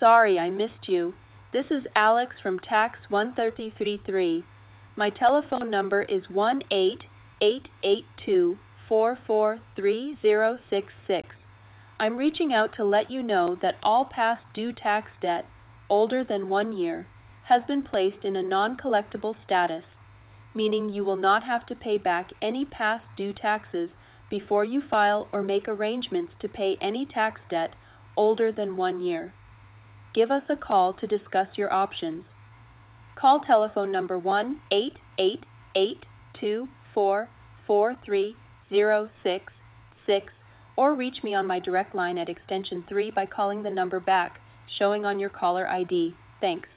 sorry I missed you. This is Alex from Tax 1333. My telephone number is 1-888-244-3066. I'm reaching out to let you know that all past due tax debt, older than 1 year, has been placed in a non-collectible status, meaning you will not have to pay back any past due taxes before you file or make arrangements to pay any tax debt older than 1 year. Give us a call to discuss your options. Call telephone number 1-888-244-3066 or reach me on my direct line at extension 3 by calling the number back, showing on your caller ID. Thanks.